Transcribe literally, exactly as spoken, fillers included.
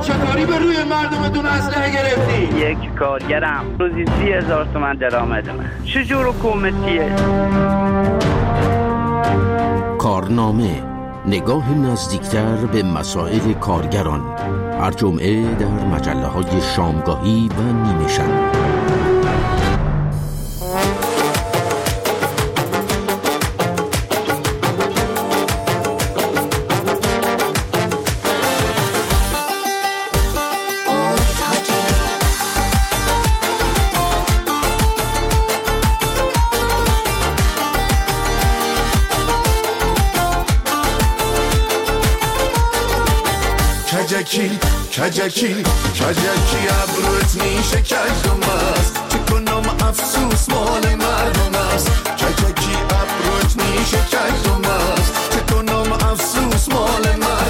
چطوری به روی مردمتون اسلحه گرفتی؟ یک کارگرم روزی سی هزار تومن درآمدمه. چجور حکومتیه؟ کارنامه، نگاه نزدیکتر به مسائل کارگران، هر جمعه در مجله‌های شامگاهی و نیمه شب. کجکی کجکی کجکی ابروت میشه کجم است چه کنم افسوس مال مردم است کجکی ابروت میشه کجم است چه کنم افسوس مال مردم